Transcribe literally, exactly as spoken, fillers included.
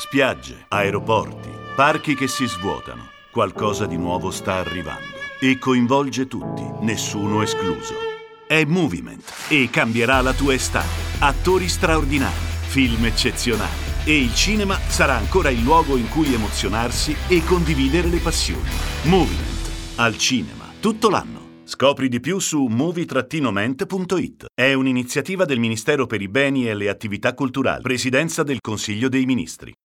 Spiagge, aeroporti, parchi che si svuotano. Qualcosa di nuovo sta arrivando e coinvolge tutti, nessuno escluso. È Moviment e cambierà la tua estate. Attori straordinari, film eccezionali e il cinema sarà ancora il luogo in cui emozionarsi e condividere le passioni. Moviment al cinema tutto l'anno. Scopri di più su movie ment punto it. È un'iniziativa del Ministero per i beni e le attività culturali, Presidenza del Consiglio dei Ministri.